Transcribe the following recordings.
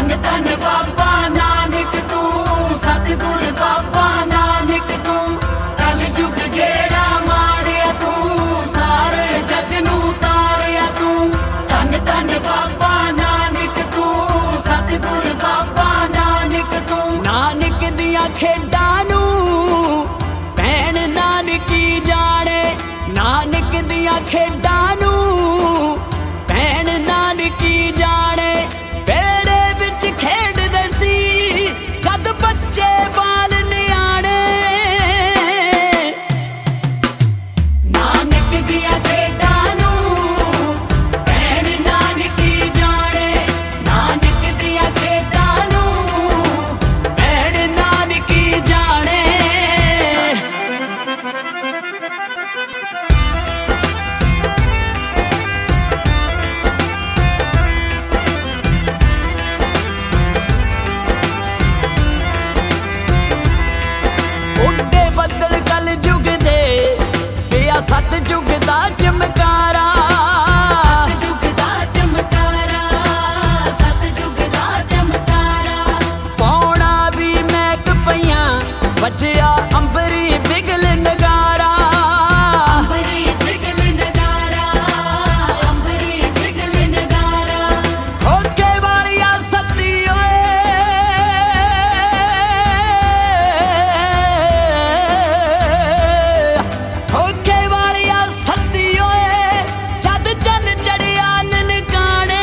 धन धन बाबा नानक तू, सतगुर बाबा नानक तू, कल युग गेड़ा मारिया तू, सारे जग नू तारिया तू। धन धन बाबा नानक तू, सतगुर बाबा नानक तू। नानक दिया खेडां नू भैन नानकी जाने, नानक दिया खेडां नू भैन नानकी जाने। बेड़े विच खेडदे सी जद बच्चे बाल नियाणे, नानक दिया खेडां नू भैन नानकी जाने, नानक दिया खेडां नू भैन नानकी जाने। ਉੱਡੇ ਬੱਦਲ ਕਲ ਯੁਗ ਦੇ ਪਿਆ ਸਤ ਯੁਗ ਦਾ ਚਮਕਾਰਾ, ਸਤ ਯੁਗ ਦਾ ਚਮਕਾਰਾ, ਸਤ ਯੁਗ ਦਾ ਚਮਕਾਰਾ। ਪੌਣਾ ਵੀ ਮਹਿਕ ਪਈਆਂ ਵੱਜਿਆ ਅੰਬਰੀ ਬਿਗਲ ਨਗਾਰਾ, ਅੰਬਰੀ ਬਿਗਲ ਨਗਾਰਾ, ਅੰਬਰੀ ਬਿਗਲ ਨਗਾਰਾ। ਖੋਕੇ ਵਾਲੀਆ ਸੱਤੀ ਓਏ, ਖੋਕੇ ਵਾਲੀਆ ਸੱਤੀ ਓਏ, ਜਦ ਚੰਨ ਚੜਿਆ ਨਨਕਾਣੇ।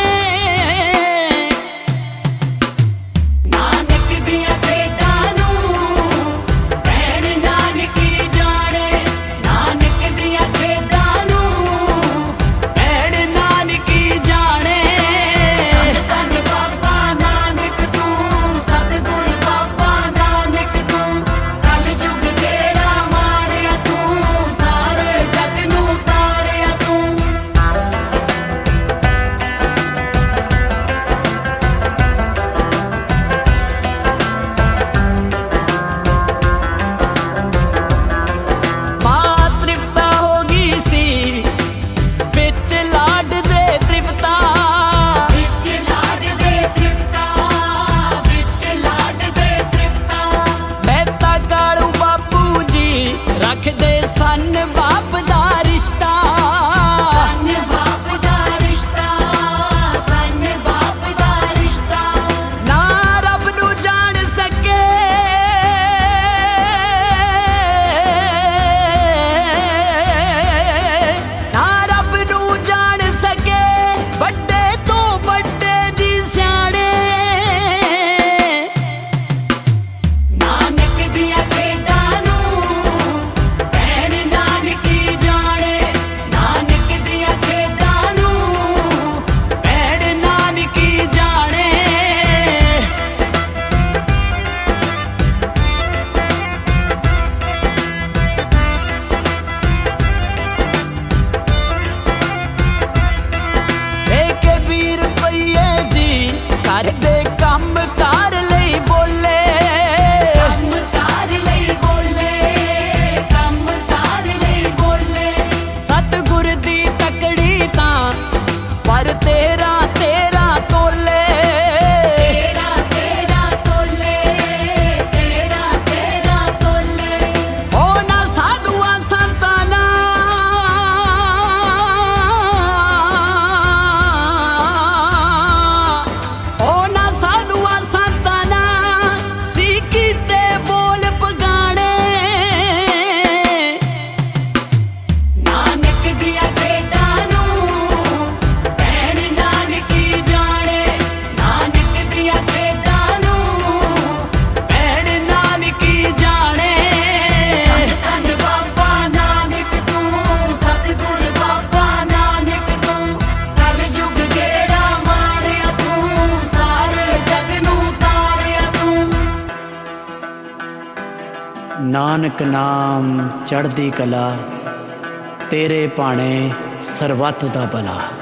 ਨਾਨਕ ਦੀਆਂ ਖੇਡਾਂ ਨੂੰ ਭੈਣ ਨਾਨਕੀ ਜਾਣੇ, ਨਾਨਕ ਦੀਆਂ ਖੇਡਾਂ ਨੂੰ ਭੈਣ ਨਾਨਕੀ ਜਾਣੇ। ਧੰਨ ਧੰਨ ਬਾਬਾ ਨਾਨਕ ਤੂੰ, ਸਤਿਗੁਰ ਬਾਬਾ ਨਾਨਕ ਤੂੰ, ਕਲ ਯੁਗ ਗੇੜਾ ਮਾਰਿਆ ਤੂੰ, ਸਾਰੇ ਜਗ ਨੂੰ ਤਾਰਿਆ ਤੂੰ। ਮਾਂ ਤ੍ਰਿਪਤਾ ਹੋ ਗਈ ਸੀ ਵਿੱਚ ਲਾਡ ਦੇ ਤ੍ਰਿਪਤਾ, ਵਿੱਚ ਲਾਡ ਦੇ ਤ੍ਰਿਪਤਾ, ਵਿੱਚ ਲਾਡ ਦੇ ਤ੍ਰਿਪਤਾ। ਮਹਿਤਾ ਕਾਲੂ ਬਾਪੂ ਜੀ ਰੱਖਦੇ ਸਨ ਬਾਪ ਦਾ ਰਿਸ਼ਤਾ, ਸਨ ਬਾਪ ਦਾ ਰਿਸ਼ਤਾ, ਸਨ ਬਾਪ ਦਾ ਰਿਸ਼ਤਾ। ਨਾ ਰੱਬ ਨੂੰ ਜਾਣ ਸਕੇ ਨਾ ਰੱਬ ਨੂੰ ਜਾਣ ਸਕੇ, ਵੱਡੇ ਤੋਂ ਵੱਡੇ ਜੀ ਸਿਆਣੇ। ਨਾਨਕ ਦੀਆਂ ਖੇਡਾਂ ਨੂੰ ਭੈਣ ਨਾਨਕੀ ਜਾਣੇ, ਨਾਨਕ ਦੀਆਂ ਖੇਡਾਂ ਨੂੰ ਭੈਣ ਨਾਨਕੀ ਜਾਣੇ। ਠੇਕੇ 20 ਰੁਪਈਏ ਜੀ ਕਰਦੇ ਕੰਮ ਕਾਰ ਲਈ ਬੋਲੇ, ਕੰਮ ਕਾਰ ਲਈ ਬੋਲੇ, ਕੰਮ ਕਾਰ ਲਈ ਬੋਲੇ। ਸਤਿਗੁਰ ਦੀ ਤਕੜੀ ਤਾਂ ਪਰ ਤੇਰਾ ਤੇਰਾ ਤੋਲੇ, ਤੇਰਾ ਤੇਰਾ ਤੋਲੇ, ਤੇਰਾ ਤੇਰਾ ਤੋਲੇ। ਉਹ ਨਾ ਸਾਧੂਆਂ ਸੰਤਾਂ ਉਹ ਨਾ ਸਾਧੂਆਂ ਸੰਤਾਂ ਸੀ ਕੀਤੇ ਬੋਲ ਪਗਾਣੇ। ਨਾਨਕ ਦੀਆਂ ਖੇਡਾਂ ਨੂੰ ਭੈਣ ਨਾਨਕੀ ਜਾਣੇ, ਨਾਨਕ ਦੀਆਂ ਖੇਡਾਂ ਨੂੰ ਭੈਣ ਨਾਨਕੀ ਜਾਣੇ। ਧੰਨ ਧੰਨ ਬਾਬਾ ਨਾਨਕ ਤੂੰ, ਸਤਿਗੁਰ ਬਾਬਾ ਨਾਨਕ ਤੂੰ, ਕਲ ਯੁਗ ਗੇੜਾ ਮਾਰਿਆ ਤੂੰ, ਸਾਰੇ ਜਗ ਨੂੰ ਤਾਰਿਆ ਤੂੰ। ਨਾਨਕ ਨਾਮ ਚੜ੍ਹਦੀ ਕਲਾ, ਤੇਰੇ ਭਾਣੇ ਸਰਬੱਤ ਦਾ ਭਲਾ।